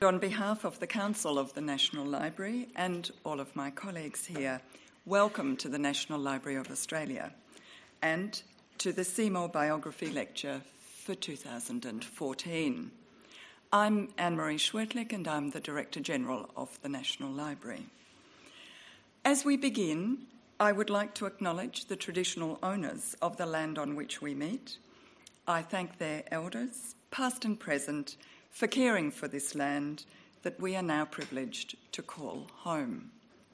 On behalf of the Council of the National Library and all of my colleagues here, welcome to the National Library of Australia and to the Seymour Biography Lecture for 2014. I'm Anne-Marie Schwertlich and I'm the Director General of the National Library. As we begin, I would like to acknowledge the traditional owners of the land on which we meet. I thank their elders, past and present, for caring for this land that we are now privileged to call home.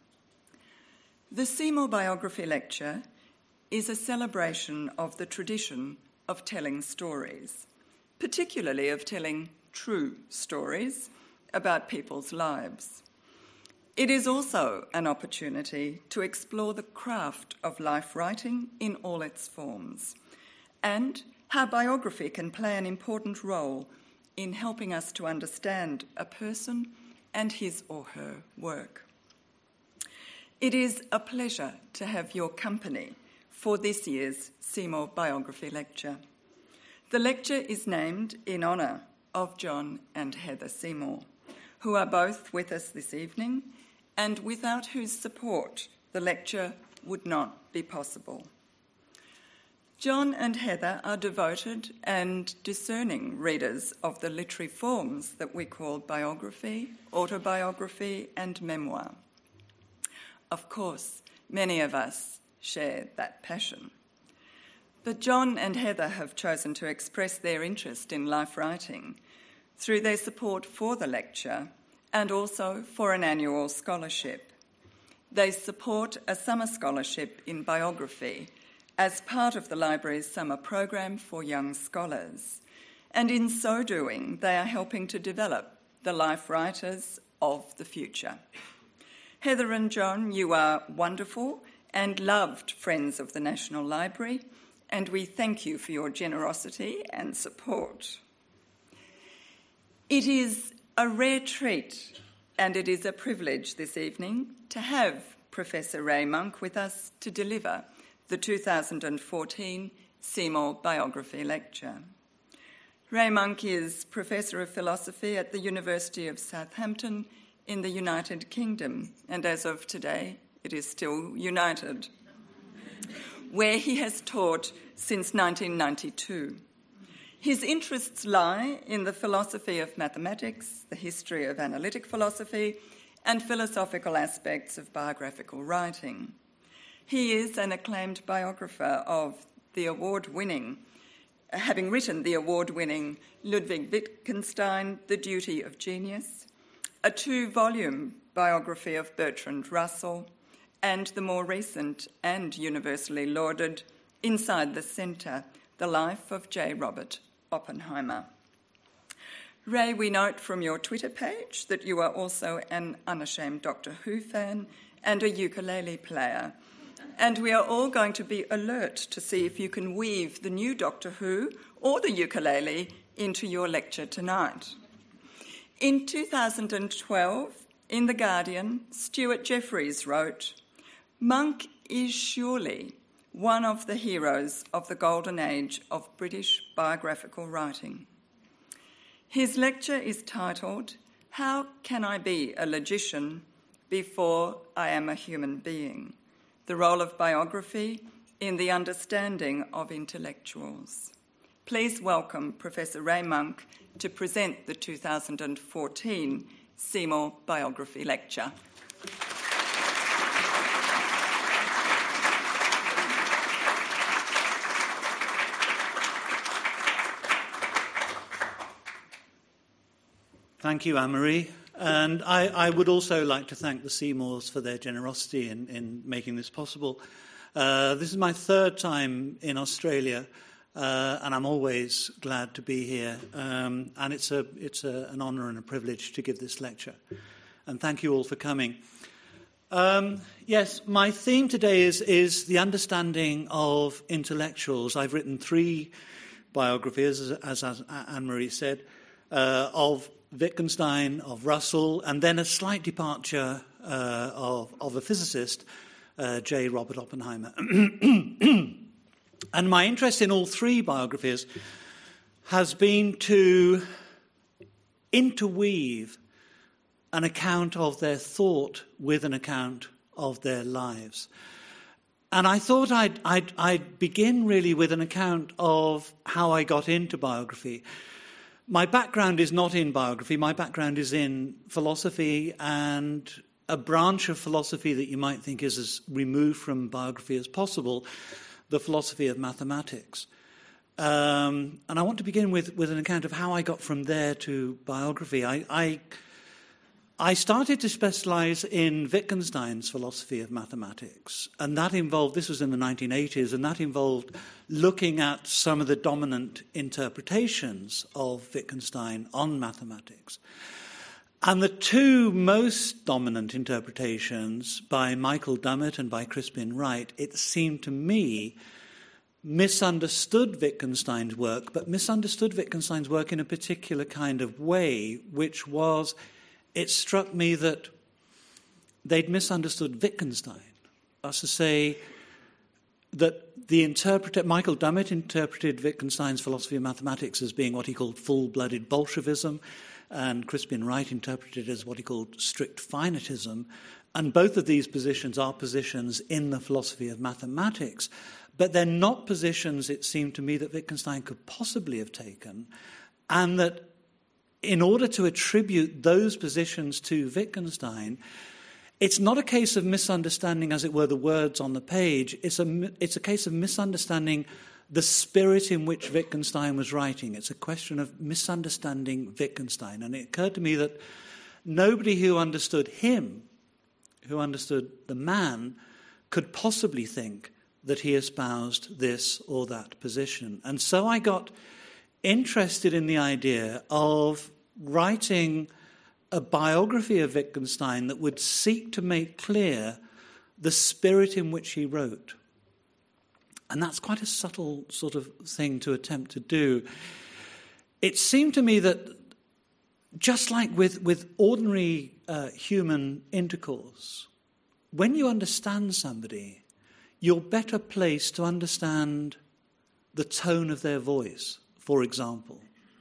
The Seymour Biography Lecture is a celebration of the tradition of telling stories, particularly of telling true stories about people's lives. It is also an opportunity to explore the craft of life writing in all its forms and how biography can play an important role in helping us to understand a person and his or her work. It is a pleasure to have your company for this year's Seymour Biography Lecture. The lecture is named in honour of John and Heather Seymour, who are both with us this evening and without whose support the lecture would not be possible. John and Heather are devoted and discerning readers of the literary forms that we call biography, autobiography, and memoir. Of course, many of us share that passion. But John and Heather have chosen to express their interest in life writing through their support for the lecture and also for an annual scholarship. They support a summer scholarship in biography as part of the library's summer program for young scholars. And in so doing, they are helping to develop the life writers of the future. Heather and John, you are wonderful and loved friends of the National Library, and we thank you for your generosity and support. It is a rare treat and it is a privilege this evening to have Professor Ray Monk with us to deliver the 2014 Seymour Biography Lecture. Ray Monk is Professor of Philosophy at the University of Southampton in the United Kingdom, and as of today, it is still united, where he has taught since 1992. His interests lie in the philosophy of mathematics, the history of analytic philosophy, and philosophical aspects of biographical writing. He is an acclaimed biographer of having written the award-winning Ludwig Wittgenstein, The Duty of Genius, a 2-volume biography of Bertrand Russell, and the more recent and universally lauded Inside the Centre, The Life of J. Robert Oppenheimer. Ray, we note from your Twitter page that you are also an unashamed Doctor Who fan and a ukulele player. And we are all going to be alert to see if you can weave the new Doctor Who or the ukulele into your lecture tonight. In 2012, in The Guardian, Stuart Jeffries wrote, "Monk is surely one of the heroes of the golden age of British biographical writing." His lecture is titled, "How Can I Be a Logician Before I Am a Human Being? The Role of Biography in the Understanding of Intellectuals." Please welcome Professor Ray Monk to present the 2014 Seymour Biography Lecture. Thank you, Anne-Marie. And I would also like to thank the Seymours for their generosity in making this possible. This is my third time in Australia, and I'm always glad to be here. And it's an honour and a privilege to give this lecture. And thank you all for coming. Yes, my theme today is the understanding of intellectuals. I've written 3 biographies, as Anne-Marie said, of Wittgenstein, of Russell, and then a slight departure of a physicist, J. Robert Oppenheimer. And my interest in all 3 biographies has been to interweave an account of their thought with an account of their lives. And I thought I'd begin really with an account of how I got into biography. My background is not in biography. My background is in philosophy, and a branch of philosophy that you might think is as removed from biography as possible, the philosophy of mathematics. And I want to begin with an account of how I got from there to biography. I started to specialize in Wittgenstein's philosophy of mathematics, and that involved, this was in the 1980s, and that involved looking at some of the dominant interpretations of Wittgenstein on mathematics. And the two most dominant interpretations, by Michael Dummett and by Crispin Wright, it seemed to me, misunderstood Wittgenstein's work, but misunderstood Wittgenstein's work in a particular kind of way, which was, it struck me that they'd misunderstood Wittgenstein. That's to say that the interpreter, Michael Dummett, interpreted Wittgenstein's philosophy of mathematics as being what he called full-blooded Bolshevism, and Crispin Wright interpreted it as what he called strict finitism. And both of these positions are positions in the philosophy of mathematics, but they're not positions, it seemed to me, that Wittgenstein could possibly have taken, and that in order to attribute those positions to Wittgenstein, it's not a case of misunderstanding, as it were, the words on the page. It's a case of misunderstanding the spirit in which Wittgenstein was writing. It's a question of misunderstanding Wittgenstein. And it occurred to me that nobody who understood him, who understood the man, could possibly think that he espoused this or that position. And so I got interested in the idea of writing a biography of Wittgenstein that would seek to make clear the spirit in which he wrote. And that's quite a subtle sort of thing to attempt to do. It seemed to me that just like with ordinary human intercourse, when you understand somebody, you're better placed to understand the tone of their voice, for example.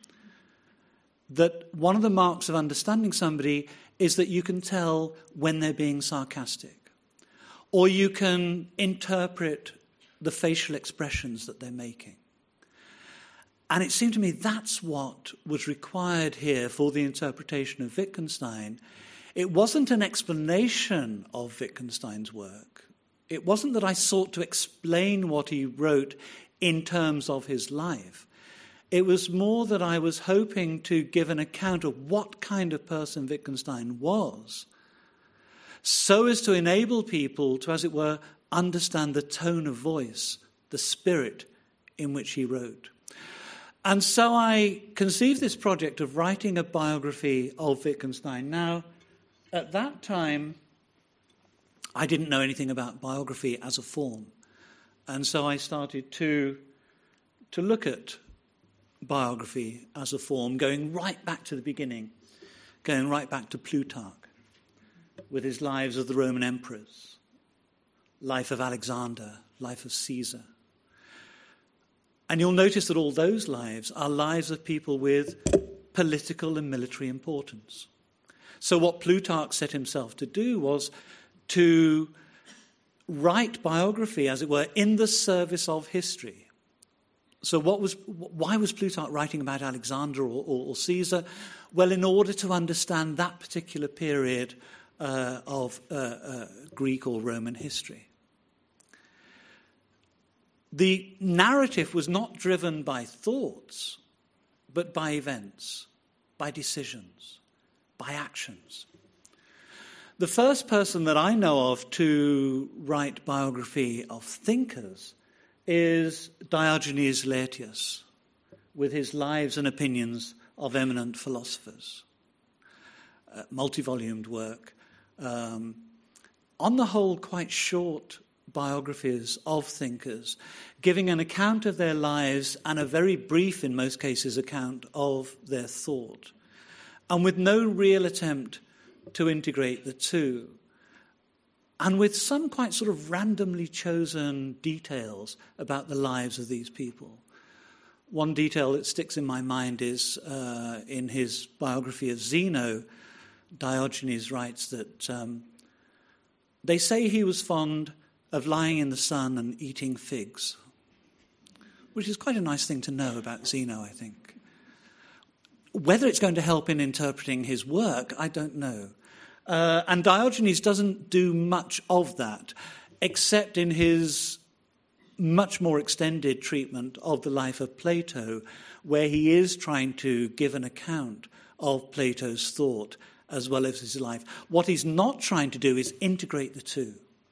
That one of the marks of understanding somebody is that you can tell when they're being sarcastic, or you can interpret the facial expressions that they're making. And it seemed to me that's what was required here for the interpretation of Wittgenstein. It wasn't an explanation of Wittgenstein's work. It wasn't that I sought to explain what he wrote in terms of his life. It was more that I was hoping to give an account of what kind of person Wittgenstein was, so as to enable people to, as it were, understand the tone of voice, the spirit in which he wrote. And so I conceived this project of writing a biography of Wittgenstein. Now, at that time, I didn't know anything about biography as a form. And so I started to look at biography as a form, going right back to the beginning, going right back to Plutarch, with his lives of the Roman emperors, life of Alexander, life of Caesar. And you'll notice that all those lives are lives of people with political and military importance. So what Plutarch set himself to do was to write biography, as it were, in the service of history. So why was Plutarch writing about Alexander or Caesar? Well, in order to understand that particular period of Greek or Roman history. The narrative was not driven by thoughts, but by events, by decisions, by actions. The first person that I know of to write biography of thinkers is Diogenes Laertius, with his lives and opinions of eminent philosophers. Multi-volumed work. On the whole, quite short biographies of thinkers, giving an account of their lives and a very brief, in most cases, account of their thought, and with no real attempt to integrate the two, and with some quite sort of randomly chosen details about the lives of these people. One detail that sticks in my mind is in his biography of Zeno, Diogenes writes that they say he was fond of lying in the sun and eating figs, which is quite a nice thing to know about Zeno, I think. Whether it's going to help in interpreting his work, I don't know. And Diogenes doesn't do much of that, except in his much more extended treatment of the life of Plato, where he is trying to give an account of Plato's thought as well as his life. What he's not trying to do is integrate the two.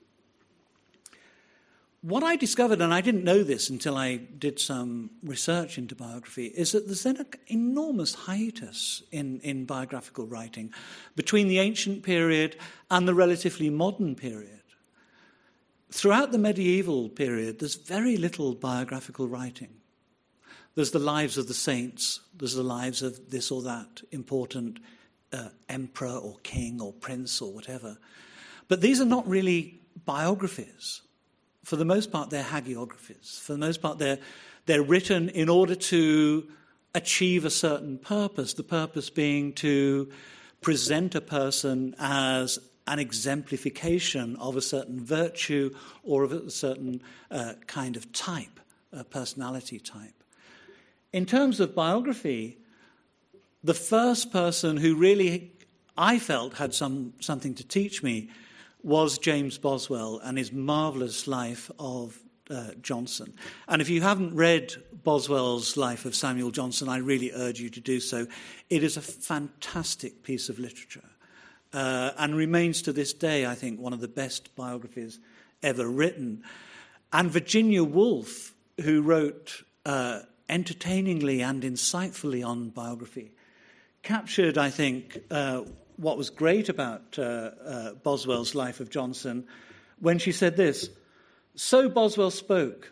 What I discovered, and I didn't know this until I did some research into biography, is that there's an enormous hiatus in biographical writing between the ancient period and the relatively modern period. Throughout the medieval period, there's very little biographical writing. There's the lives of the saints, there's the lives of this or that important emperor or king or prince or whatever. But these are not really biographies. For the most part, they're hagiographies. For the most part, they're written in order to achieve a certain purpose, the purpose being to present a person as an exemplification of a certain virtue or of a certain kind of type, a personality type. In terms of biography, the first person who really, I felt, had something to teach me was James Boswell and his marvellous life of Johnson. And if you haven't read Boswell's life of Samuel Johnson, I really urge you to do so. It is a fantastic piece of literature and remains to this day, I think, one of the best biographies ever written. And Virginia Woolf, who wrote entertainingly and insightfully on biography, captured, I think, what was great about Boswell's life of Johnson when she said this: "So Boswell spoke,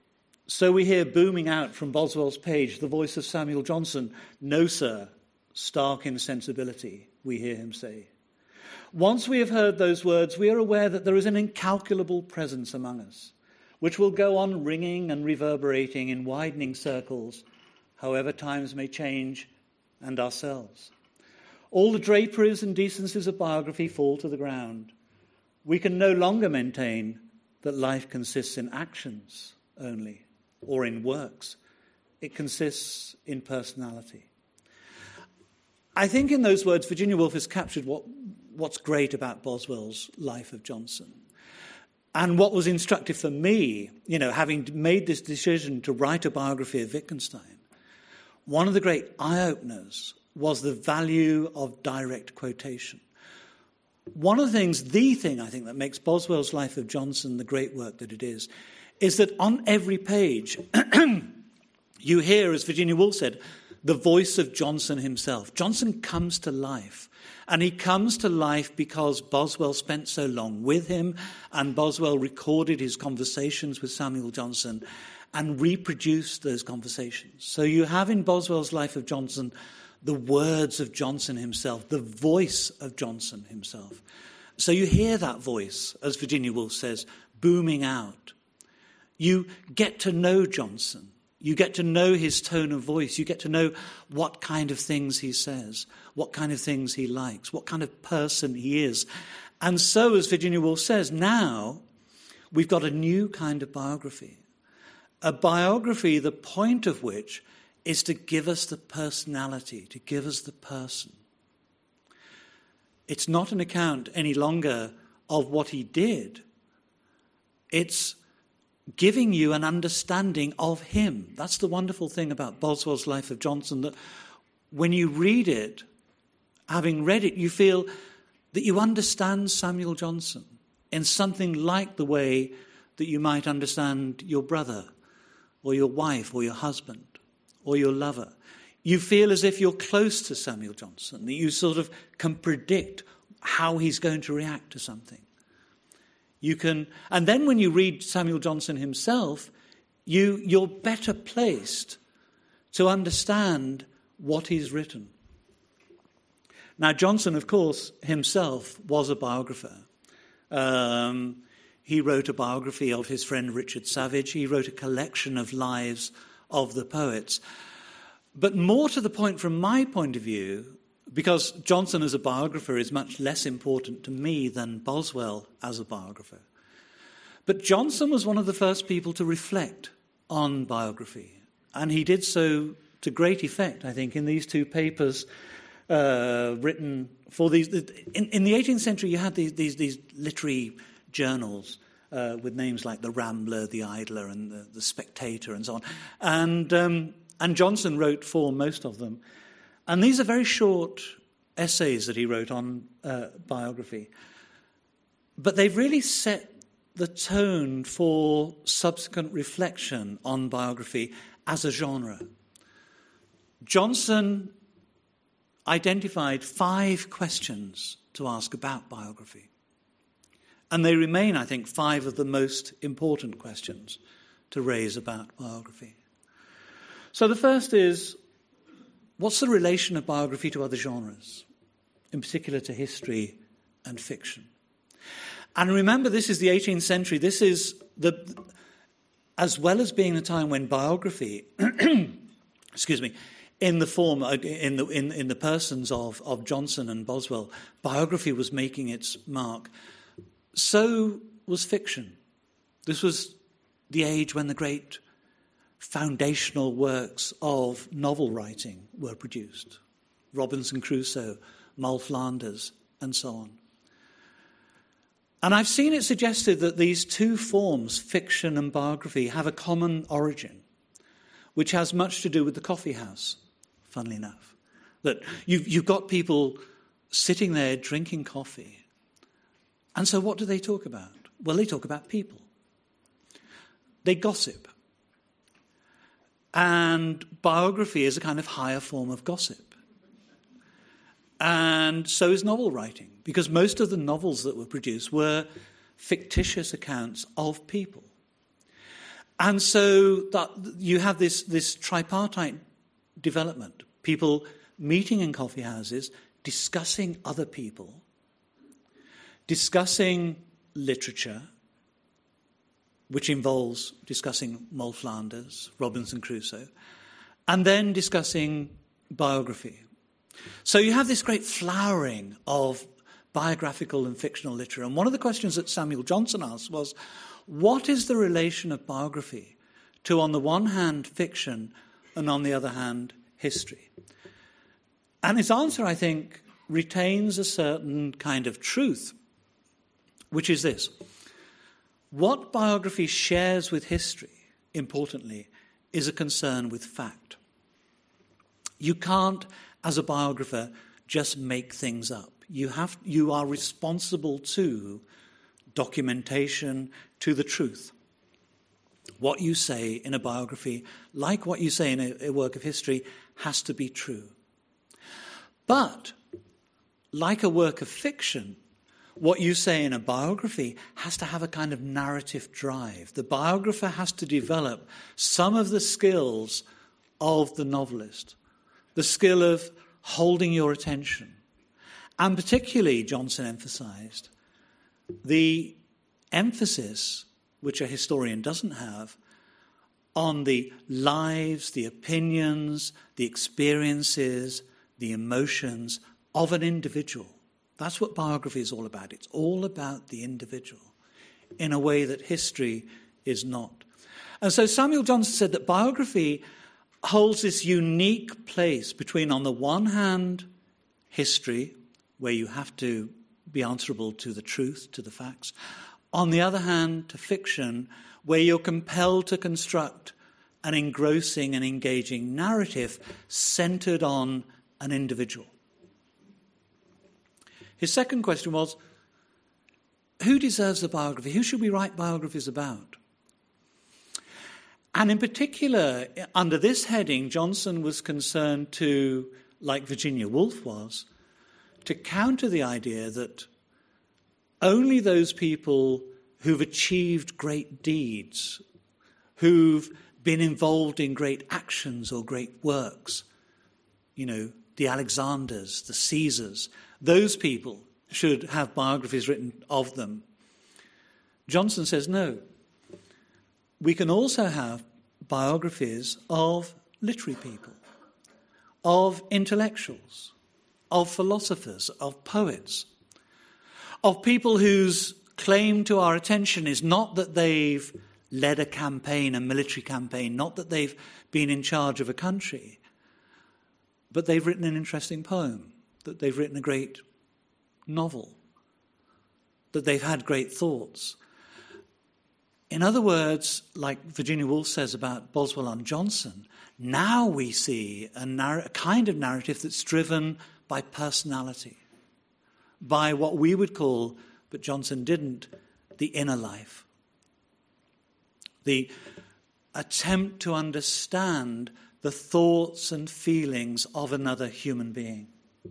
so we hear booming out from Boswell's page the voice of Samuel Johnson. 'No, sir, stark insensibility,' we hear him say. Once we have heard those words, we are aware that there is an incalculable presence among us, which will go on ringing and reverberating in widening circles, however times may change and ourselves. All the draperies and decencies of biography fall to the ground. We can no longer maintain that life consists in actions only, or in works. It consists in personality." I think in those words, Virginia Woolf has captured what's great about Boswell's life of Johnson. And what was instructive for me, having made this decision to write a biography of Wittgenstein, one of the great eye-openers was the value of direct quotation. The thing I think that makes Boswell's life of Johnson the great work that it is that on every page you hear, as Virginia Woolf said, the voice of Johnson himself. Johnson comes to life, and he comes to life because Boswell spent so long with him, and Boswell recorded his conversations with Samuel Johnson and reproduced those conversations. So you have in Boswell's life of Johnson the words of Johnson himself, the voice of Johnson himself. So you hear that voice, as Virginia Woolf says, booming out. You get to know Johnson. You get to know his tone of voice. You get to know what kind of things he says, what kind of things he likes, what kind of person he is. And so, as Virginia Woolf says, now we've got a new kind of biography. A biography, the point of which is to give us the personality, to give us the person. It's not an account any longer of what he did. It's giving you an understanding of him. That's the wonderful thing about Boswell's life of Johnson, that when you read it, having read it, you feel that you understand Samuel Johnson in something like the way that you might understand your brother or your wife or your husband or your lover. You feel as if you're close to Samuel Johnson, that you sort of can predict how he's going to react to something. And then when you read Samuel Johnson himself, you're better placed to understand what he's written. Now, Johnson, of course, himself was a biographer. He wrote a biography of his friend Richard Savage. He wrote a collection of lives of the poets. But more to the point, from my point of view, because Johnson as a biographer is much less important to me than Boswell as a biographer. But Johnson was one of the first people to reflect on biography, and he did so to great effect, I think, in these two papers written for these. In the 18th century, you had these literary journals with names like the Rambler, the Idler, and the Spectator, and so on. And Johnson wrote for most of them. And these are very short essays that he wrote on biography. But they've really set the tone for subsequent reflection on biography as a genre. Johnson identified 5 questions to ask about biography. And they remain, I think, 5 of the most important questions to raise about biography. So the first is, what's the relation of biography to other genres, in particular to history and fiction? And remember, this is the 18th century. This is as well as being the time when biography, in the form, in the persons of Johnson and Boswell, biography was making its mark. So was fiction. This was the age when the great foundational works of novel writing were produced. Robinson Crusoe, Moll Flanders, and so on. And I've seen it suggested that these two forms, fiction and biography, have a common origin, which has much to do with the coffee house, funnily enough. That you've got people sitting there drinking coffee. And so what do they talk about? Well, they talk about people. They gossip. And biography is a kind of higher form of gossip. And so is novel writing, because most of the novels that were produced were fictitious accounts of people. And so that you have this tripartite development, people meeting in coffee houses, discussing other people, discussing literature, which involves discussing Moll Flanders, Robinson Crusoe, and then discussing biography. So you have this great flowering of biographical and fictional literature. And one of the questions that Samuel Johnson asked was, what is the relation of biography to, on the one hand, fiction, and on the other hand, history? And his answer, I think, retains a certain kind of truth, which is this. What biography shares with history, importantly, is a concern with fact. You can't, as a biographer, just make things up. You are responsible to documentation, to the truth. What you say in a biography, like what you say in a work of history, has to be true. But, like a work of fiction, what you say in a biography has to have a kind of narrative drive. The biographer has to develop some of the skills of the novelist, the skill of holding your attention. And particularly, Johnson emphasized, the emphasis, which a historian doesn't have, on the lives, the opinions, the experiences, the emotions of an individual. That's what biography is all about. It's all about the individual in a way that history is not. And so Samuel Johnson said that biography holds this unique place between, on the one hand, history, where you have to be answerable to the truth, to the facts. On the other hand, to fiction, where you're compelled to construct an engrossing and engaging narrative centered on an individual. His second question was, who deserves a biography? Who should we write biographies about? And in particular, under this heading, Johnson was concerned to, like Virginia Woolf was, to counter the idea that only those people who've achieved great deeds, who've been involved in great actions or great works, the Alexanders, the Caesars, those people should have biographies written of them. Johnson says no. We can also have biographies of literary people, of intellectuals, of philosophers, of poets, of people whose claim to our attention is not that they've led a campaign, a military campaign, not that they've been in charge of a country, but they've written an interesting poem, that they've written a great novel, that they've had great thoughts. In other words, like Virginia Woolf says about Boswell and Johnson, now we see a kind of narrative that's driven by personality, by what we would call, but Johnson didn't, the inner life. The attempt to understand the thoughts and feelings of another human being.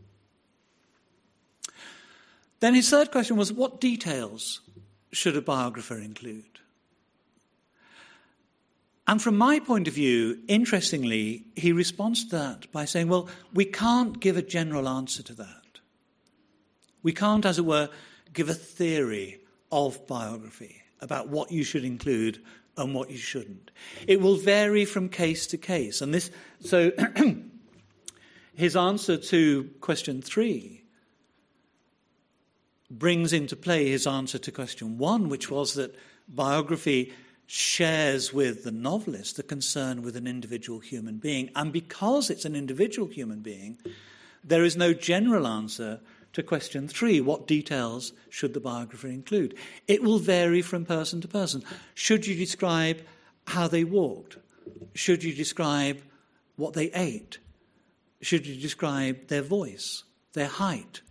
Then his third question was, what details should a biographer include? And from my point of view, interestingly, he responds to that by saying, well, we can't give a general answer to that. We can't, as it were, give a theory of biography about what you should include and what you shouldn't. It will vary from case to case. And this, so his answer to question 3 brings into play his answer to question 1, which was that biography shares with the novelist the concern with an individual human being. And because it's an individual human being, there is no general answer to question 3, what details should the biographer include? It will vary from person to person. Should you describe how they walked? Should you describe what they ate? Should you describe their voice, their height,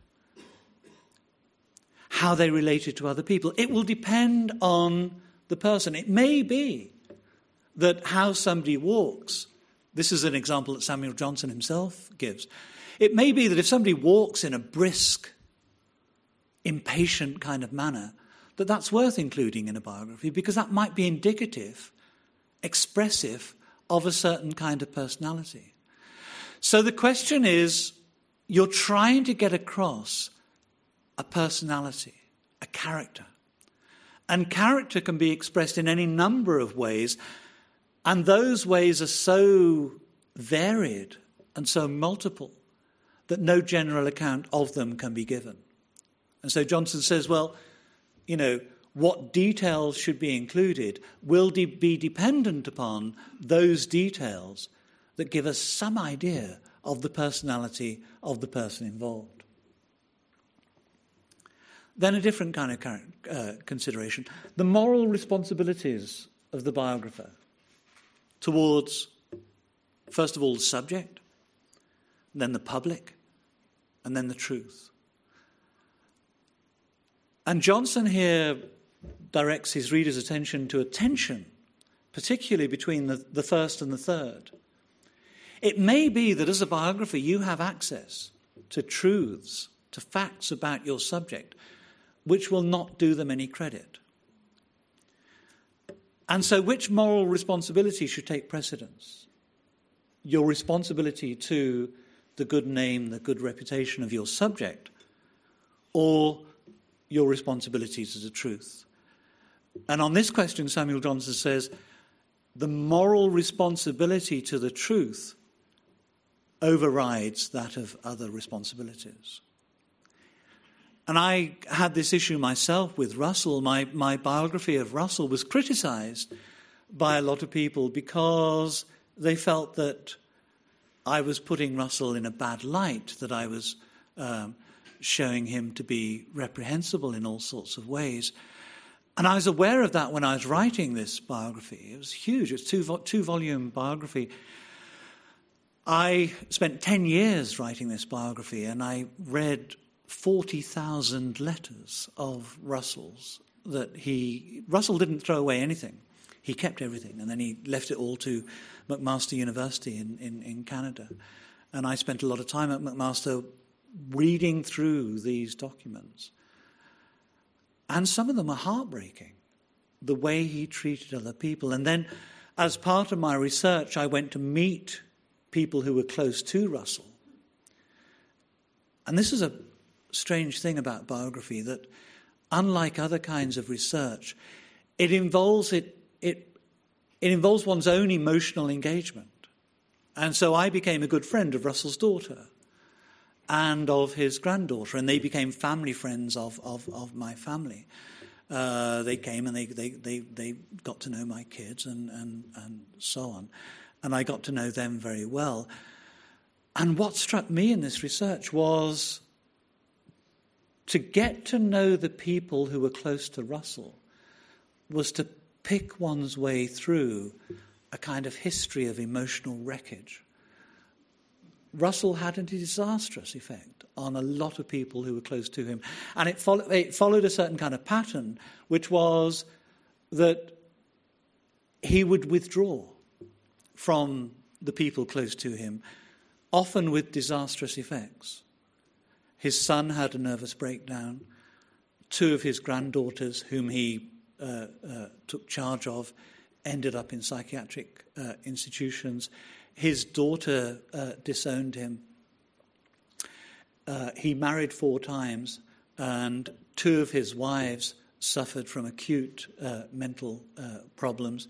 how they related to other people? It will depend on the person. It may be that how somebody walks, this is an example that Samuel Johnson himself gives. It may be that if somebody walks in a brisk, impatient kind of manner, that that's worth including in a biography because that might be indicative, expressive of a certain kind of personality. So the question is, you're trying to get across a personality, a character. And character can be expressed in any number of ways, and those ways are so varied and so multiple that no general account of them can be given. And so Johnson says, well, you know, what details should be included will be dependent upon those details that give us some idea of the personality of the person involved. Then a different kind of consideration, the moral responsibilities of the biographer towards, first of all, the subject, then the public, and then the truth. And Johnson here directs his reader's attention to a tension, particularly between the first and the third. It may be that as a biographer you have access to truths, to facts about your subject, which will not do them any credit. And so which moral responsibility should take precedence? Your responsibility to the good name, the good reputation of your subject, or your responsibility to the truth? And on this question, Samuel Johnson says, the moral responsibility to the truth overrides that of other responsibilities. And I had this issue myself with Russell. My biography of Russell was criticised by a lot of people because they felt that I was putting Russell in a bad light, that I was showing him to be reprehensible in all sorts of ways. And I was aware of that when I was writing this biography. It was huge. It's a two-volume biography. I spent 10 years writing this biography, and I read 40,000 letters of Russell's that Russell didn't throw away anything. He kept everything, and then he left it all to McMaster University in Canada. And I spent a lot of time at McMaster reading through these documents. And some of them are heartbreaking, the way he treated other people. And then, as part of my research, I went to meet people who were close to Russell. And this is a strange thing about biography, that unlike other kinds of research, it involves one's own emotional engagement. And so I became a good friend of Russell's daughter. and of his granddaughter, and they became family friends of my family. They came and they got to know my kids and so on, and I got to know them very well. And what struck me in this research was to get to know the people who were close to Russell was to pick one's way through a kind of history of emotional wreckage. Russell had a disastrous effect on a lot of people who were close to him. And it followed a certain kind of pattern, which was that he would withdraw from the people close to him, often with disastrous effects. His son had a nervous breakdown. 2 of his granddaughters, whom he took charge of, ended up in psychiatric institutions. His daughter disowned him. He married 4 times, and 2 of his wives suffered from acute mental problems.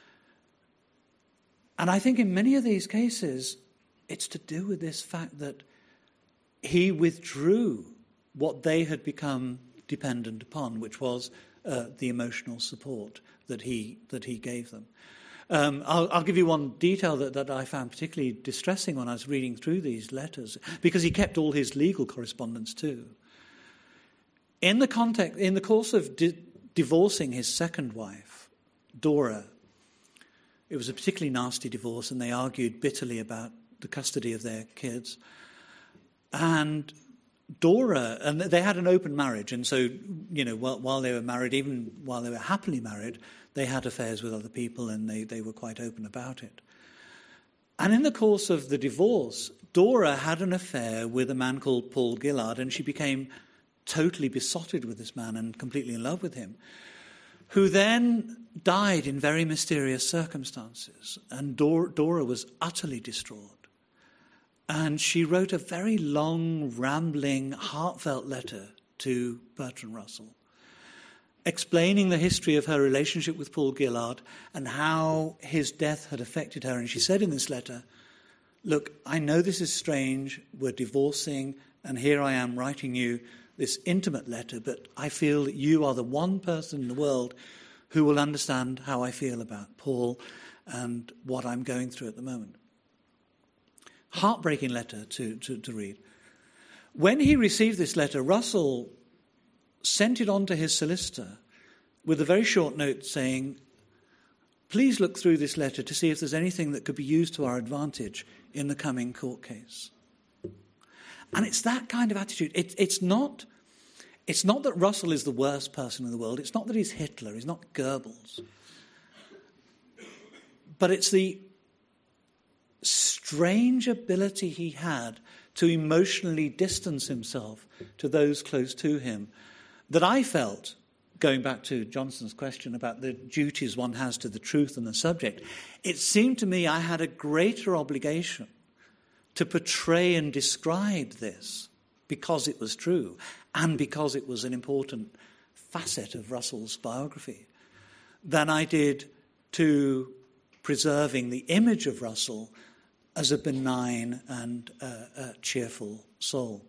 And I think in many of these cases, it's to do with this fact that he withdrew what they had become dependent upon, which was the emotional support that he gave them. I'll give you one detail that I found particularly distressing when I was reading through these letters, because he kept all his legal correspondence too. In the course of divorcing his second wife, Dora, it was a particularly nasty divorce, and they argued bitterly about the custody of their kids. And Dora, and they had an open marriage, and so, while they were married, even while they were happily married, they had affairs with other people, and they were quite open about it. And in the course of the divorce, Dora had an affair with a man called Paul Gillard, and she became totally besotted with this man and completely in love with him, who then died in very mysterious circumstances. And Dora was utterly distraught. And she wrote a very long, rambling, heartfelt letter to Bertrand Russell, explaining the history of her relationship with Paul Gillard and how his death had affected her. And she said in this letter, "Look, I know this is strange, we're divorcing, and here I am writing you this intimate letter, but I feel that you are the one person in the world who will understand how I feel about Paul and what I'm going through at the moment." Heartbreaking letter to read. When he received this letter, Russell sent it on to his solicitor with a very short note saying, "Please look through this letter to see if there's anything that could be used to our advantage in the coming court case." And it's that kind of attitude. It's not that Russell is the worst person in the world. It's not that he's Hitler. He's not Goebbels. But it's the strange ability he had to emotionally distance himself to those close to him that I felt, going back to Johnson's question about the duties one has to the truth and the subject, it seemed to me I had a greater obligation to portray and describe this because it was true and because it was an important facet of Russell's biography than I did to preserving the image of Russell as a benign and cheerful soul.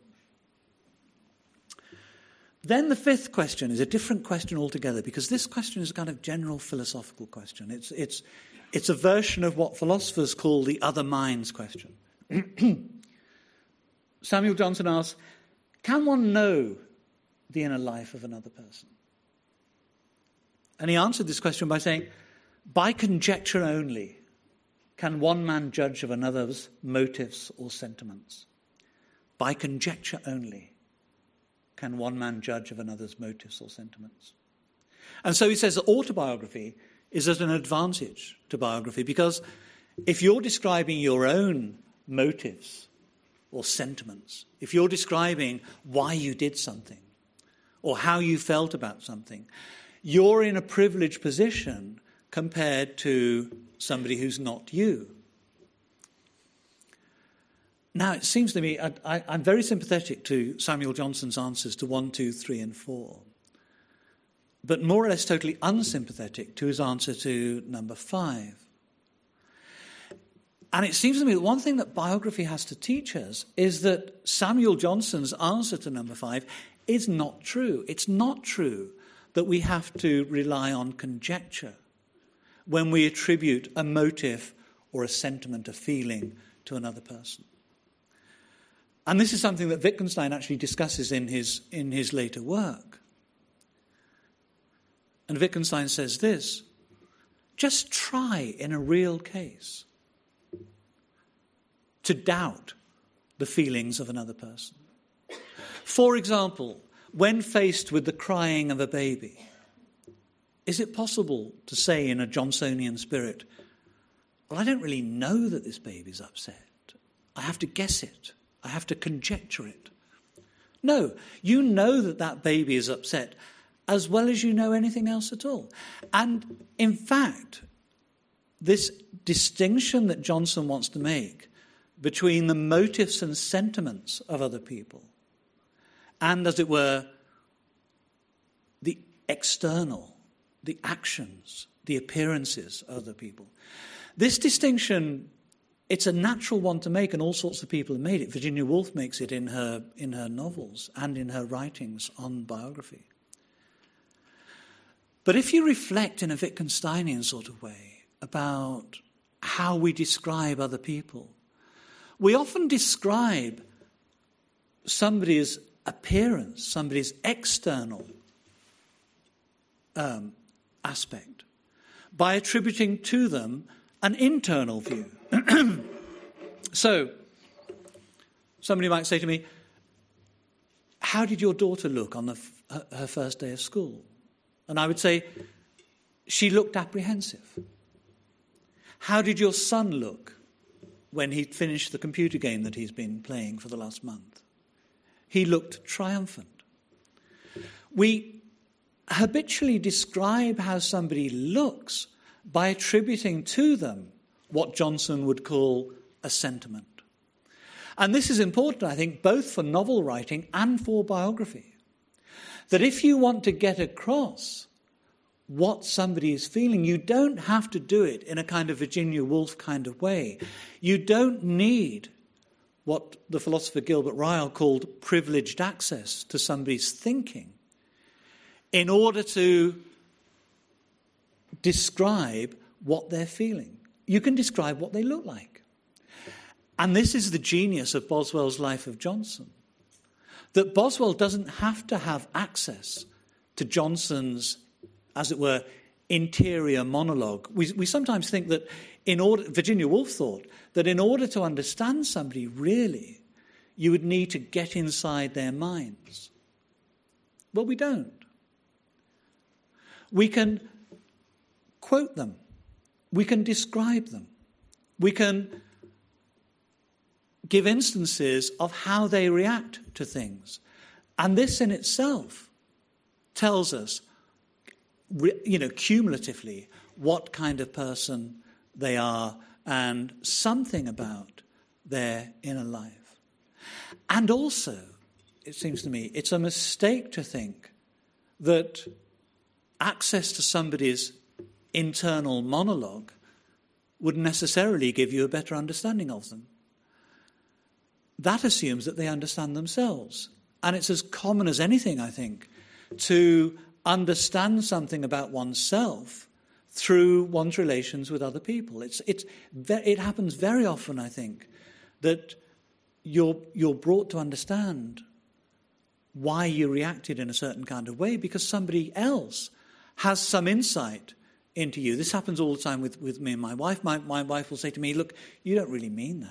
Then the 5th question is a different question altogether, because this question is a kind of general philosophical question. It's a version of what philosophers call the other minds question. Samuel Johnson asks, can one know the inner life of another person? And he answered this question by saying, by conjecture only can one man judge of another's motives or sentiments. By conjecture only can one man judge of another's motives or sentiments. And so he says that autobiography is at an advantage to biography, because if you're describing your own motives or sentiments, if you're describing why you did something or how you felt about something, you're in a privileged position compared to somebody who's not you. Now, it seems to me, I'm very sympathetic to Samuel Johnson's answers to 1, 2, 3, and 4, but more or less totally unsympathetic to his answer to number 5. And it seems to me that one thing that biography has to teach us is that Samuel Johnson's answer to number 5 is not true. It's not true that we have to rely on conjecture when we attribute a motive or a sentiment, a feeling to another person. And this is something that Wittgenstein actually discusses in his later work. And Wittgenstein says this: just try in a real case to doubt the feelings of another person. For example, when faced with the crying of a baby, is it possible to say in a Johnsonian spirit, well, I don't really know that this baby's upset. I have to guess it. I have to conjecture it. No, you know that that baby is upset as well as you know anything else at all. And in fact, this distinction that Johnson wants to make between the motives and sentiments of other people and, as it were, the external, the actions, the appearances of other people. This distinction, it's a natural one to make, and all sorts of people have made it. Virginia Woolf makes it in her novels and in her writings on biography. But if you reflect in a Wittgensteinian sort of way about how we describe other people, we often describe somebody's appearance, somebody's external aspect, by attributing to them an internal view. So, somebody might say to me, how did your daughter look on her first day of school? And I would say, she looked apprehensive. How did your son look when he finished the computer game that he's been playing for the last month? He looked triumphant. We habitually describe how somebody looks by attributing to them what Johnson would call a sentiment. And this is important, I think, both for novel writing and for biography. That if you want to get across what somebody is feeling, you don't have to do it in a kind of Virginia Woolf kind of way. You don't need what the philosopher Gilbert Ryle called privileged access to somebody's thinking in order to describe what they're feeling. You can describe what they look like. And this is the genius of Boswell's Life of Johnson, that Boswell doesn't have to have access to Johnson's, as it were, interior monologue. We sometimes think that Virginia Woolf thought that in order to understand somebody really, you would need to get inside their minds. Well, we don't. We can quote them. We can describe them. We can give instances of how they react to things. And this in itself tells us, cumulatively, what kind of person they are and something about their inner life. And also, it seems to me, it's a mistake to think that access to somebody's internal monologue would necessarily give you a better understanding of them. That assumes that they understand themselves. And it's as common as anything, I think, to understand something about oneself through one's relations with other people. It happens very often, I think, that you're brought to understand why you reacted in a certain kind of way because somebody else has some insight into you. This happens all the time with me and my wife. My wife will say to me, look, you don't really mean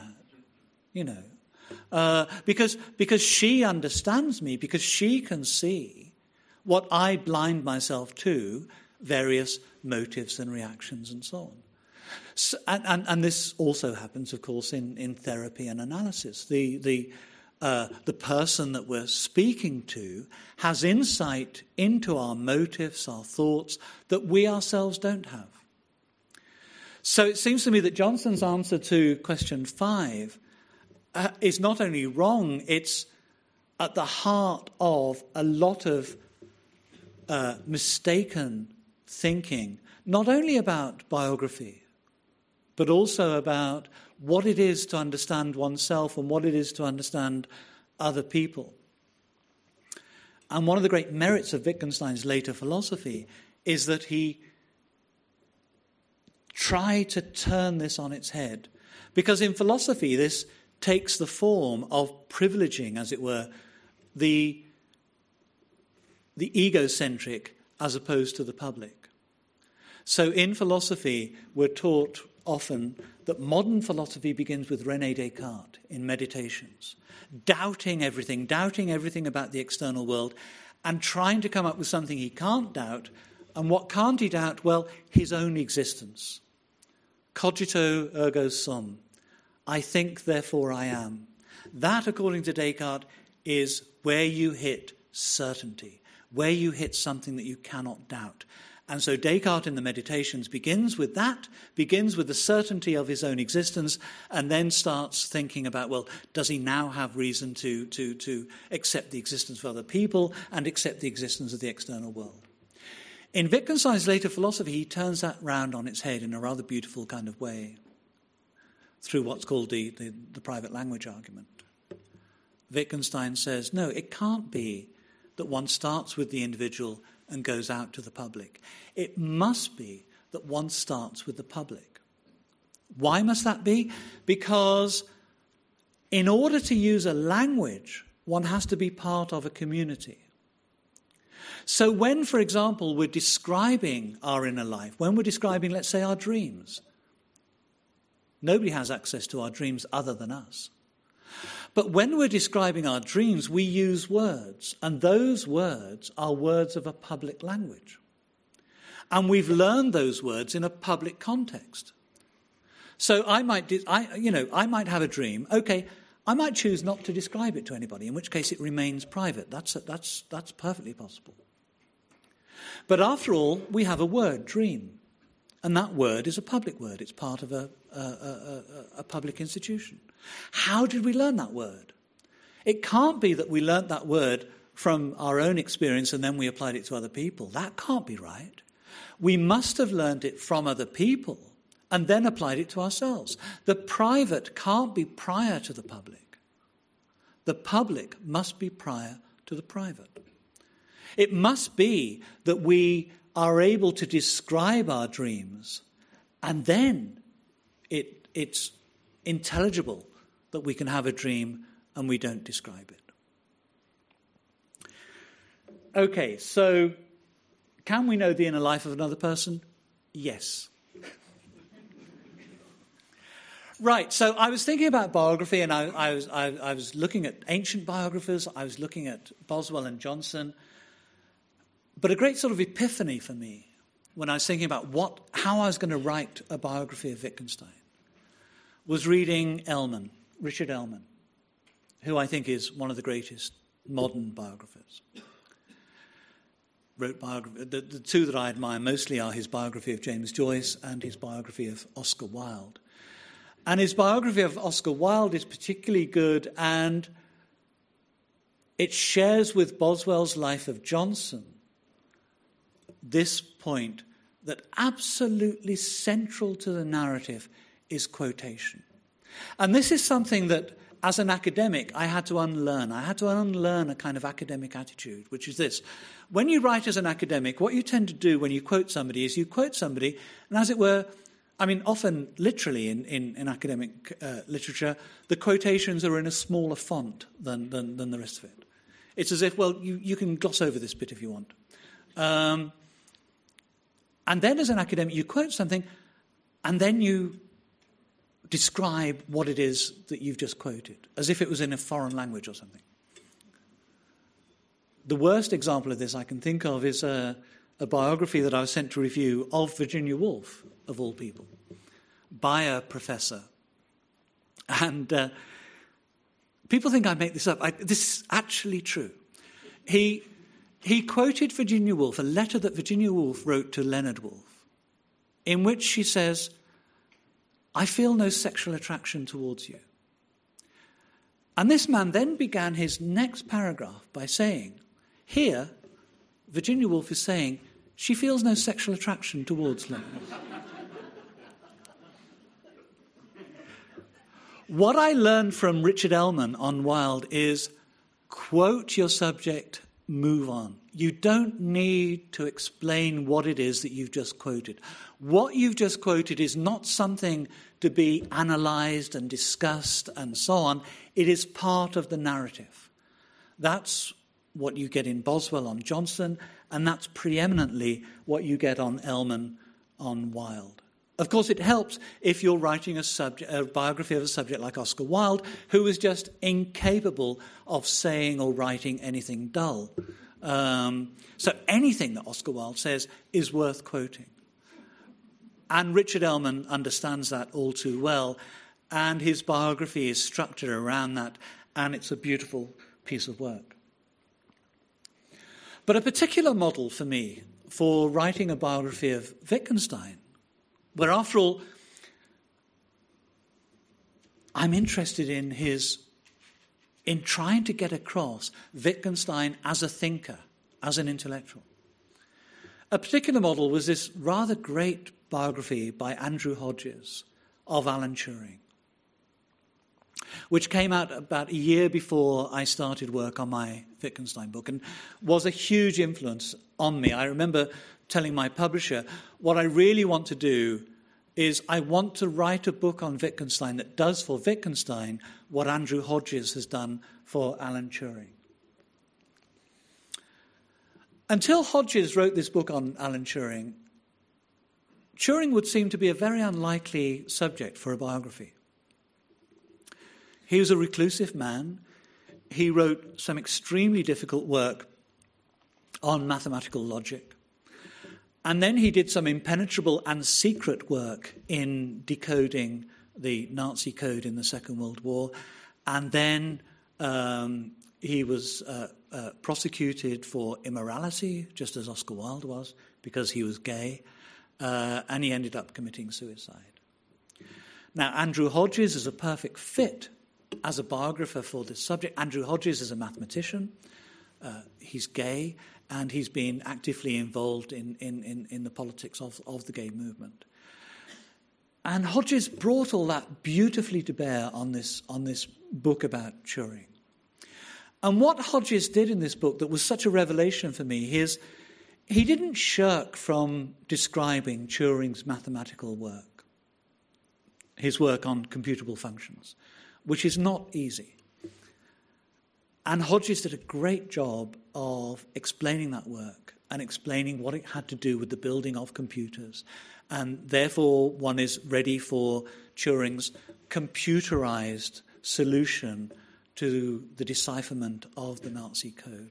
that, because she understands me, because she can see what I blind myself to, various motives and reactions and so on. So, and this also happens, of course, in therapy and analysis. The person that we're speaking to has insight into our motives, our thoughts, that we ourselves don't have. So it seems to me that Johnson's answer to question 5 is not only wrong, it's at the heart of a lot of mistaken thinking, not only about biography, but also about what it is to understand oneself and what it is to understand other people. And one of the great merits of Wittgenstein's later philosophy is that he tried to turn this on its head. Because in philosophy, this takes the form of privileging, as it were, the egocentric as opposed to the public. So in philosophy, we're taught often that modern philosophy begins with René Descartes in Meditations, doubting everything about the external world and trying to come up with something he can't doubt. And what can't he doubt? Well, his own existence. Cogito ergo sum. I think, therefore I am. That, according to Descartes, is where you hit certainty, where you hit something that you cannot doubt. And so Descartes in the Meditations begins with that, begins with the certainty of his own existence, and then starts thinking about, well, does he now have reason to accept the existence of other people and accept the existence of the external world? In Wittgenstein's later philosophy, he turns that round on its head in a rather beautiful kind of way through what's called the private language argument. Wittgenstein says, no, it can't be that one starts with the individual and goes out to the public. It must be that one starts with the public. Why must that be? Because in order to use a language, one has to be part of a community. So when, for example, we're describing our inner life, when we're describing, let's say, our dreams, nobody has access to our dreams other than us. But when we're describing our dreams, we use words, and those words are words of a public language. And we've learned those words in a public context. So I might have a dream. Okay, I might choose not to describe it to anybody, in which case it remains private. That's perfectly possible. But after all, we have a word, dream. And that word is a public word. It's part of a public institution. How did we learn that word? It can't be that we learnt that word from our own experience and then we applied it to other people. That can't be right. We must have learnt it from other people and then applied it to ourselves. The private can't be prior to the public. The public must be prior to the private. It must be that we are able to describe our dreams, and then it's intelligible that we can have a dream and we don't describe it. Okay, so can we know the inner life of another person? Yes. Right, so I was thinking about biography, and I was looking at ancient biographers, I was looking at Boswell and Johnson. But a great sort of epiphany for me when I was thinking about how I was going to write a biography of Wittgenstein was reading Richard Ellman, who I think is one of the greatest modern biographers. Wrote biography. The two that I admire mostly are his biography of James Joyce and his biography of Oscar Wilde. And his biography of Oscar Wilde is particularly good, and it shares with Boswell's Life of Johnson this point that absolutely central to the narrative is quotation. And this is something that, as an academic, I had to unlearn. I had to unlearn a kind of academic attitude, which is this. When you write as an academic, what you tend to do when you quote somebody is you quote somebody, and as it were, I mean, often literally in academic literature, the quotations are in a smaller font than the rest of it. It's as if, well, you can gloss over this bit if you want. And then as an academic, you quote something, and then you describe what it is that you've just quoted, as if it was in a foreign language or something. The worst example of this I can think of is a biography that I was sent to review of Virginia Woolf, of all people, by a professor. And people think I make this up. This is actually true. He quoted Virginia Woolf, a letter that Virginia Woolf wrote to Leonard Woolf, in which she says, I feel no sexual attraction towards you. And this man then began his next paragraph by saying, here, Virginia Woolf is saying, she feels no sexual attraction towards Leonard. What I learned from Richard Ellman on Wilde is quote your subject, move on. You don't need to explain what it is that you've just quoted. What you've just quoted is not something to be analysed and discussed and so on. It is part of the narrative. That's what you get in Boswell on Johnson, and that's preeminently what you get on Ellman on Wilde. Of course, it helps if you're writing a biography of a subject like Oscar Wilde, who was just incapable of saying or writing anything dull. So anything that Oscar Wilde says is worth quoting. And Richard Ellman understands that all too well, and his biography is structured around that, and it's a beautiful piece of work. But a particular model for me for writing a biography of Wittgenstein, where after all, I'm interested in trying to get across Wittgenstein as a thinker, as an intellectual. A particular model was this rather great biography by Andrew Hodges of Alan Turing, which came out about a year before I started work on my Wittgenstein book and was a huge influence on me. I remember telling my publisher, what I really want to do is I want to write a book on Wittgenstein that does for Wittgenstein what Andrew Hodges has done for Alan Turing. Until Hodges wrote this book on Alan Turing, Turing would seem to be a very unlikely subject for a biography. He was a reclusive man. He wrote some extremely difficult work on mathematical logic. And then he did some impenetrable and secret work in decoding the Nazi code in the Second World War. And then he was prosecuted for immorality, just as Oscar Wilde was, because he was gay. And he ended up committing suicide. Now, Andrew Hodges is a perfect fit as a biographer for this subject. Andrew Hodges is a mathematician. He's gay, and he's been actively involved in the politics of the gay movement. And Hodges brought all that beautifully to bear on this book about Turing. And what Hodges did in this book that was such a revelation for me is he didn't shirk from describing Turing's mathematical work, his work on computable functions, which is not easy. And Hodges did a great job of explaining that work and explaining what it had to do with the building of computers. And therefore, one is ready for Turing's computerized solution to the decipherment of the Nazi code.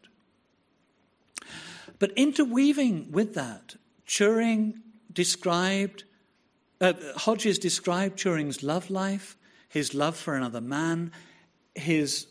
But interweaving with that, Hodges described Turing's love life, his love for another man, his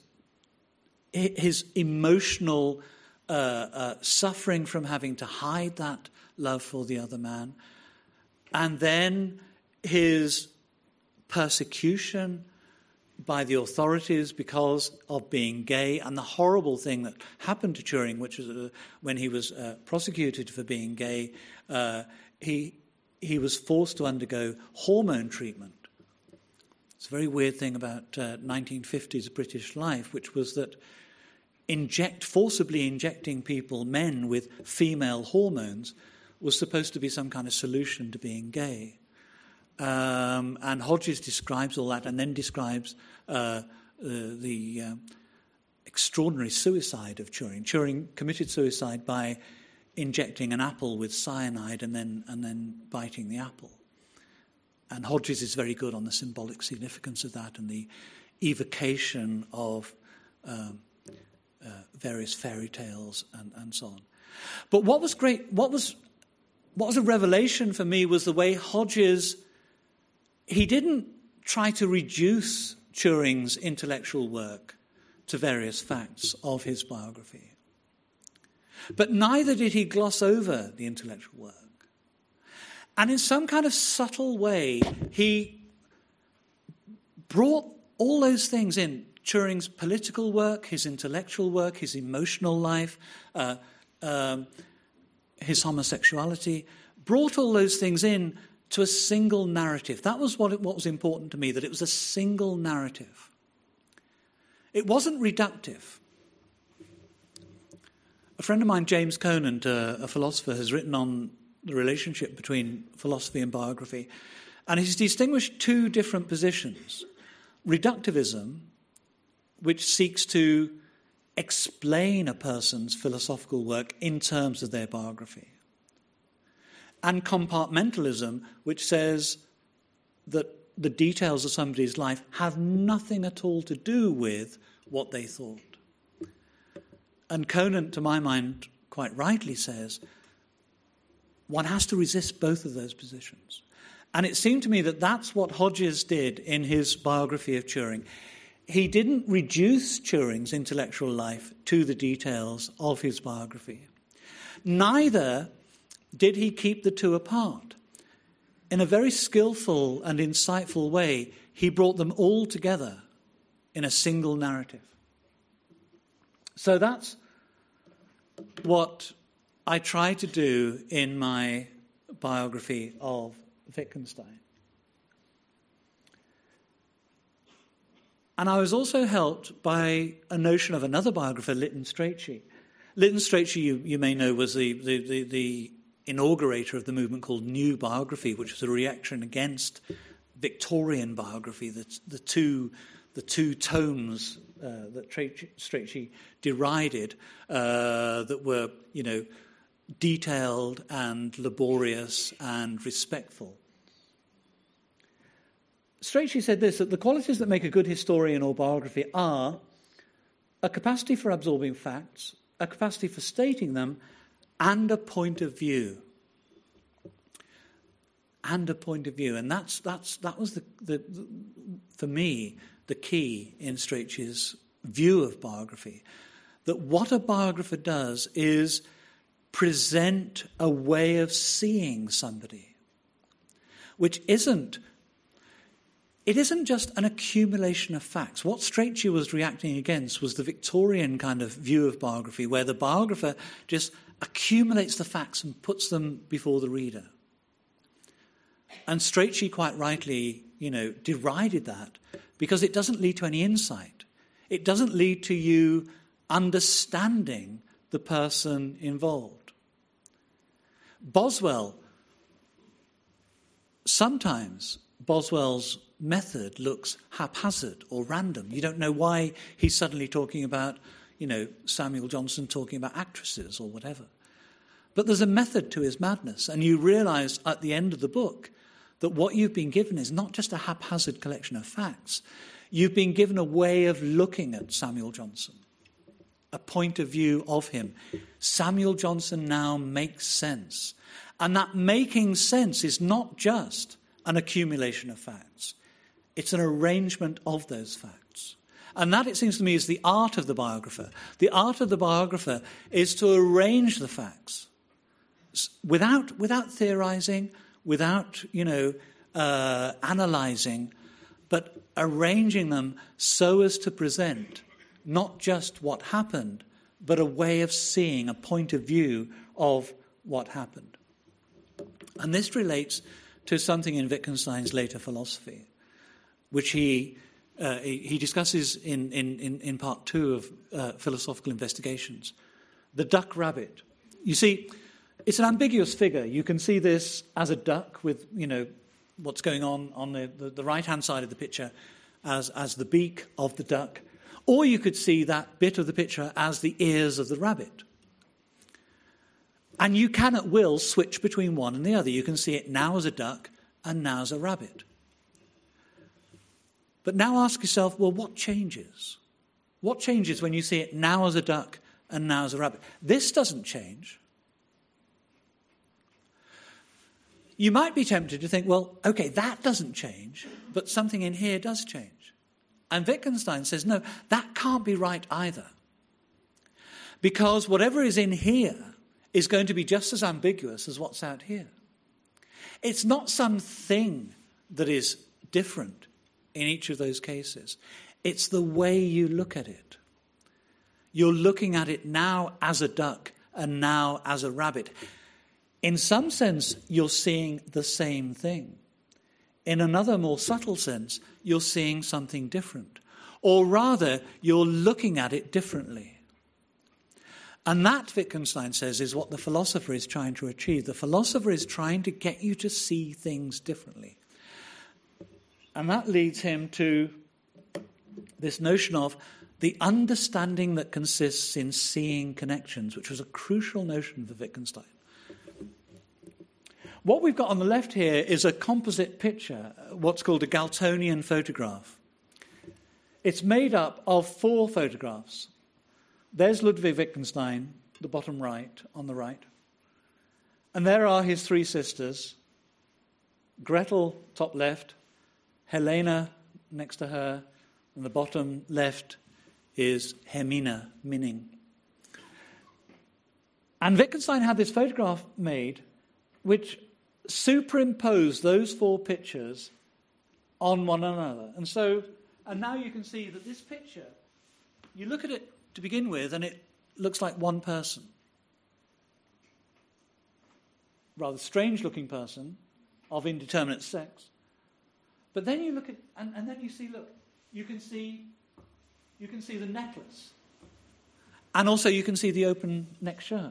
emotional suffering from having to hide that love for the other man, and then his persecution by the authorities because of being gay, and the horrible thing that happened to Turing, which was when he was prosecuted for being gay, he was forced to undergo hormone treatment. It's a very weird thing about 1950s British life, which was that forcibly injecting men with female hormones was supposed to be some kind of solution to being gay. And Hodges describes all that and then describes the extraordinary suicide of Turing. Turing committed suicide by injecting an apple with cyanide and then biting the apple. And Hodges is very good on the symbolic significance of that and the evocation of various fairy tales and so on. But what was great, what was a revelation for me was the way Hodges, he didn't try to reduce Turing's intellectual work to various facts of his biography. But neither did he gloss over the intellectual work. And in some kind of subtle way, he brought all those things in. Turing's political work, his intellectual work, his emotional life, his homosexuality, brought all those things in to a single narrative. That was what was important to me, that it was a single narrative. It wasn't reductive. A friend of mine, James Conant, a philosopher, has written on the relationship between philosophy and biography, and he's distinguished two different positions. Reductivism, which seeks to explain a person's philosophical work in terms of their biography, and compartmentalism, which says that the details of somebody's life have nothing at all to do with what they thought. And Conant, to my mind, quite rightly says, one has to resist both of those positions. And it seemed to me that that's what Hodges did in his biography of Turing. He didn't reduce Turing's intellectual life to the details of his biography. Neither did he keep the two apart. In a very skillful and insightful way, he brought them all together in a single narrative. So that's what I try to do in my biography of Wittgenstein. And I was also helped by a notion of another biographer, Lytton Strachey. Lytton Strachey, you may know, was the inaugurator of the movement called New Biography, which was a reaction against Victorian biography, the two tomes that Strachey derided, that were, detailed and laborious and respectful. Strachey said this, that the qualities that make a good historian or biography are a capacity for absorbing facts, a capacity for stating them, and a point of view. And a point of view. And that was for me, the key in Strachey's view of biography. That what a biographer does is present a way of seeing somebody, which isn't just an accumulation of facts. What Strachey was reacting against was the Victorian kind of view of biography, where the biographer just accumulates the facts and puts them before the reader. And Strachey quite rightly, derided that because it doesn't lead to any insight. It doesn't lead to you understanding the person involved. Sometimes Boswell's method looks haphazard or random. You don't know why he's suddenly talking about, Samuel Johnson talking about actresses or whatever. But there's a method to his madness, and you realise at the end of the book that what you've been given is not just a haphazard collection of facts. You've been given a way of looking at Samuel Johnson, a point of view of him. Samuel Johnson now makes sense. And that making sense is not just an accumulation of facts. It's an arrangement of those facts. And that, it seems to me, is the art of the biographer. The art of the biographer is to arrange the facts without theorizing, without, analysing, but arranging them so as to present not just what happened, but a way of seeing, a point of view of what happened. And this relates to something in Wittgenstein's later philosophy, which he discusses in part 2 of Philosophical Investigations, the duck rabbit. You see, it's an ambiguous figure. You can see this as a duck with, what's going on the right-hand side of the picture as the beak of the duck, or you could see that bit of the picture as the ears of the rabbit. And you can at will switch between one and the other. You can see it now as a duck and now as a rabbit. But now ask yourself, well, what changes? What changes when you see it now as a duck and now as a rabbit? This doesn't change. You might be tempted to think, well, okay, that doesn't change, but something in here does change. And Wittgenstein says, no, that can't be right either. Because whatever is in here is going to be just as ambiguous as what's out here. It's not something that is different in each of those cases. It's the way you look at it. You're looking at it now as a duck and now as a rabbit. in some sense, you're seeing the same thing. In another more subtle sense, you're seeing something different. Or rather, you're looking at it differently. And that, Wittgenstein says, is what the philosopher is trying to achieve. The philosopher is trying to get you to see things differently. And that leads him to this notion of the understanding that consists in seeing connections, which was a crucial notion for Wittgenstein. What we've got on the left here is a composite picture, what's called a Galtonian photograph. It's made up of 4 photographs. There's Ludwig Wittgenstein, the bottom right, on the right. And there are his 3 sisters, Gretel, top left, Helena next to her, and the bottom left is Hermine Minning. And Wittgenstein had this photograph made which superimposed those 4 pictures on one another. And now you can see that this picture, you look at it to begin with and it looks like one person. Rather strange looking person of indeterminate sex. But then you look at, and then you see, look, you can see the necklace. And also you can see the open neck shirt.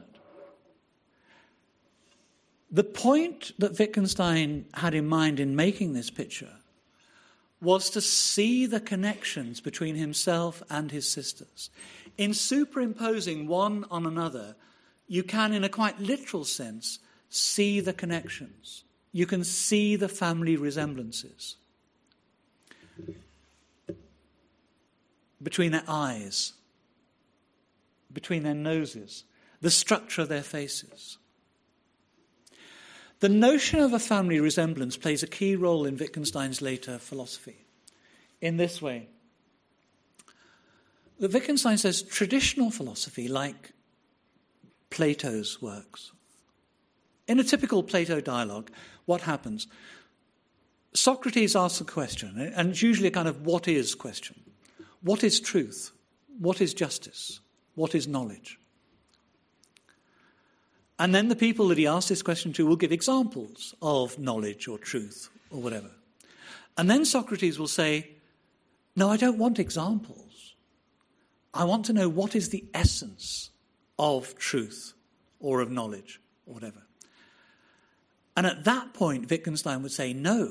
The point that Wittgenstein had in mind in making this picture was to see the connections between himself and his sisters. In superimposing one on another, you can, in a quite literal sense, see the connections. You can see the family resemblances between their eyes, between their noses, the structure of their faces. The notion of a family resemblance plays a key role in Wittgenstein's later philosophy in this way. Wittgenstein says traditional philosophy, like Plato's works, in a typical Plato dialogue, what happens? Socrates asks a question, and it's usually a kind of what is question. What is truth? What is justice? What is knowledge? And then the people that he asks this question to will give examples of knowledge or truth or whatever. And then Socrates will say, no, I don't want examples. I want to know what is the essence of truth or of knowledge or whatever. And at that point, Wittgenstein would say, no,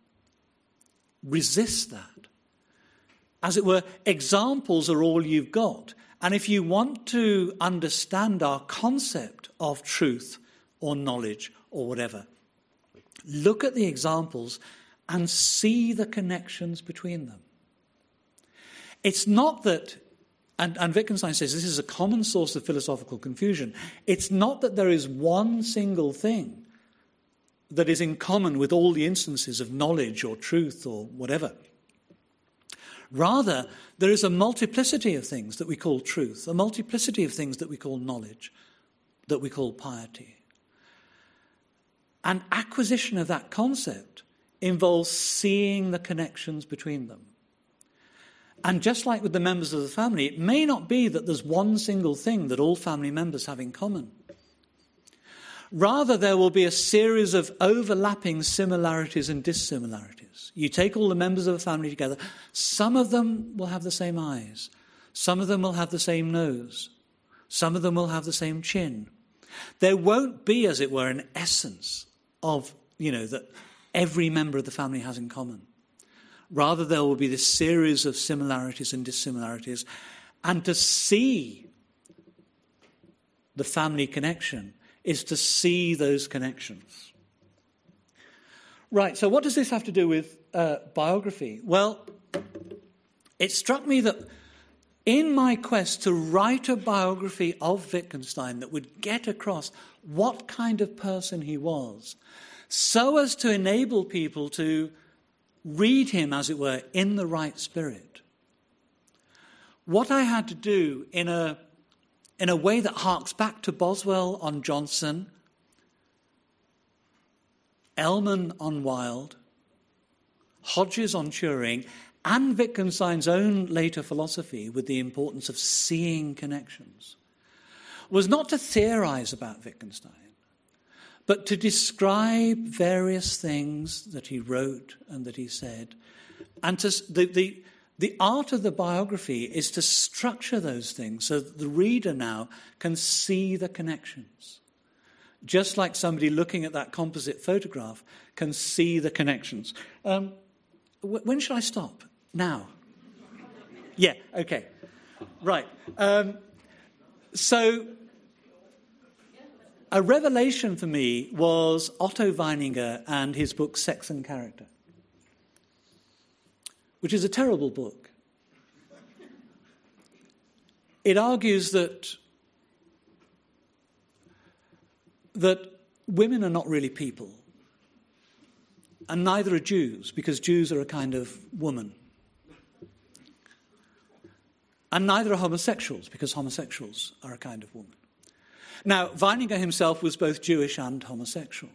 resist that. As it were, examples are all you've got. And if you want to understand our concept of truth or knowledge or whatever, look at the examples and see the connections between them. It's not that, and Wittgenstein says this is a common source of philosophical confusion, it's not that there is one single thing that is in common with all the instances of knowledge or truth or whatever. Rather, there is a multiplicity of things that we call truth, a multiplicity of things that we call knowledge, that we call piety. And acquisition of that concept involves seeing the connections between them. And just like with the members of the family, it may not be that there's one single thing that all family members have in common. Rather, there will be a series of overlapping similarities and dissimilarities. You take all the members of a family together, some of them will have the same eyes, some of them will have the same nose, some of them will have the same chin. There won't be, as it were, an essence of, that every member of the family has in common. Rather, there will be this series of similarities and dissimilarities. And to see the family connection is to see those connections. Right, so what does this have to do with biography? Well, it struck me that in my quest to write a biography of Wittgenstein that would get across what kind of person he was, so as to enable people to read him, as it were, in the right spirit, what I had to do in a way that harks back to Boswell on Johnson, Ellman on Wilde, Hodges on Turing, and Wittgenstein's own later philosophy with the importance of seeing connections, was not to theorize about Wittgenstein, but to describe various things that he wrote and that he said. And the art of the biography is to structure those things so that the reader now can see the connections. Just like somebody looking at that composite photograph can see the connections. When should I stop? Now? Yeah, okay. Right. So a revelation for me was Otto Weininger and his book Sex and Character, which is a terrible book. It argues that women are not really people, and neither are Jews, because Jews are a kind of woman. And neither are homosexuals, because homosexuals are a kind of woman. Now, Weininger himself was both Jewish and homosexual.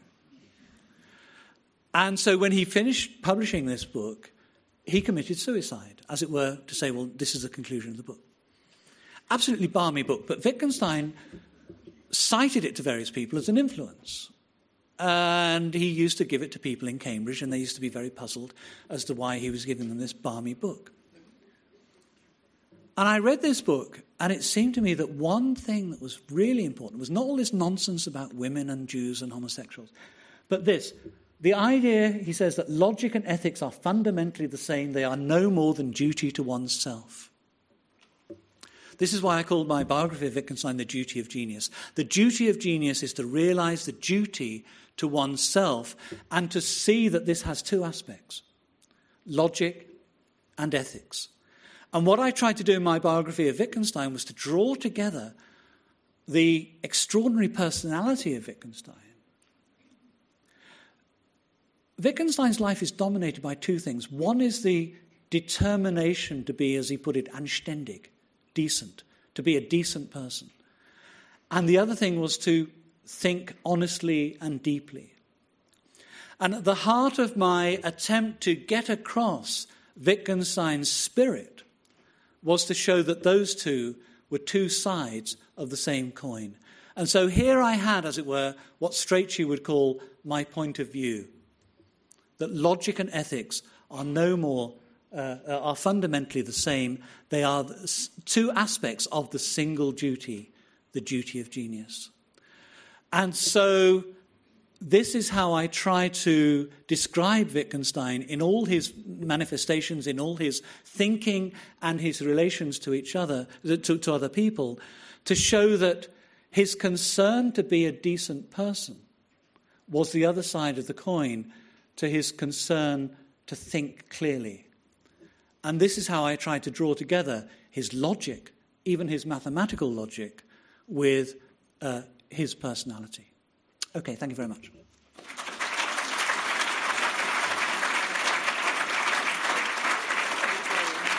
And so when he finished publishing this book, he committed suicide, as it were, to say, well, this is the conclusion of the book. Absolutely balmy book, but Wittgenstein cited it to various people as an influence. And he used to give it to people in Cambridge, and they used to be very puzzled as to why he was giving them this balmy book. And I read this book, and it seemed to me that one thing that was really important was not all this nonsense about women and Jews and homosexuals, but this. The idea, he says, that logic and ethics are fundamentally the same. They are no more than duty to oneself. This is why I called my biography of Wittgenstein The Duty of Genius. The duty of genius is to realize the duty to oneself and to see that this has two aspects, logic and ethics. And what I tried to do in my biography of Wittgenstein was to draw together the extraordinary personality of Wittgenstein. Wittgenstein's life is dominated by two things. One is the determination to be, as he put it, anständig, decent, to be a decent person. And the other thing was to think honestly and deeply. And at the heart of my attempt to get across Wittgenstein's spirit was to show that those two were two sides of the same coin. And so here I had, as it were, what Strachey would call my point of view, that logic and ethics are no more, are fundamentally the same. They are two aspects of the single duty, the duty of genius. And so this is how I try to describe Wittgenstein in all his manifestations, in all his thinking and his relations to each other, to other people, to show that his concern to be a decent person was the other side of the coin to his concern to think clearly. And this is how I try to draw together his logic, even his mathematical logic, with his personality. Okay, thank you very much.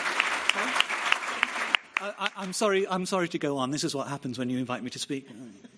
I'm sorry to go on. This is what happens when you invite me to speak.